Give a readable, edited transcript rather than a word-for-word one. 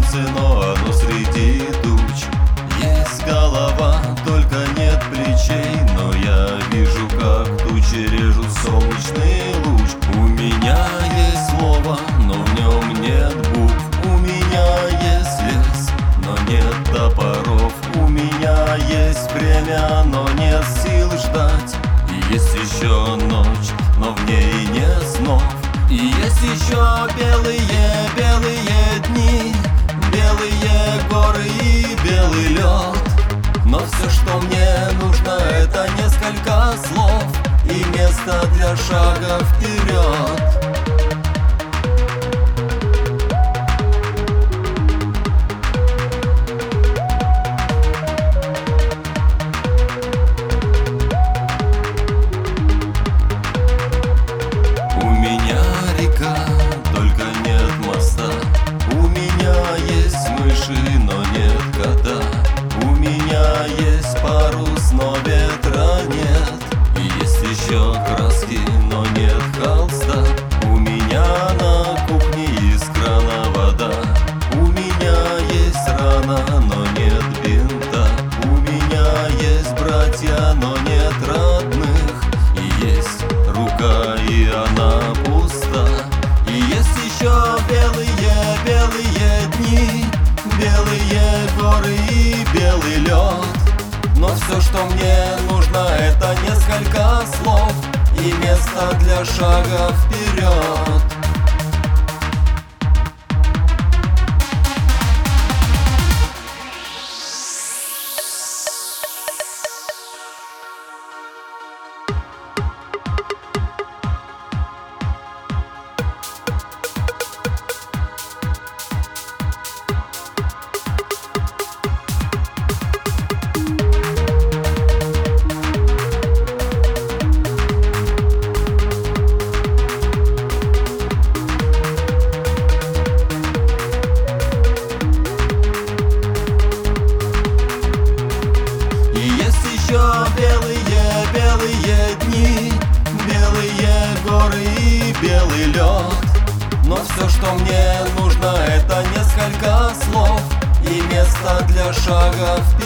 солнце, но оно среди туч. Есть голова, только нет плечей, но я вижу, как тучи режут солнечный луч. У меня есть слово, но в нем нет букв. У меня есть лес, но нет топоров. У меня есть время, но нет сил ждать. И есть еще ночь, но в ней нет снов. И есть еще белые дни, белые горы и белый лед. Но все, что мне нужно, это несколько слов и место для шага вперед. Только нет моста. У меня есть мыши, но нет кота. У меня есть парус, но ветра нет. И есть еще краски, но нет холста. У меня на кухне из крана вода. У меня есть рана, но нет бинта. У меня есть братья, но нет родных. И есть рука, и она пуста. И есть еще белые дни, белые горы и белый лед. Но все, что мне нужно, это несколько слов и место для шага вперед. Белые дни, белые горы и белый лед. Но все, что мне нужно, это несколько слов и место для шага вперед.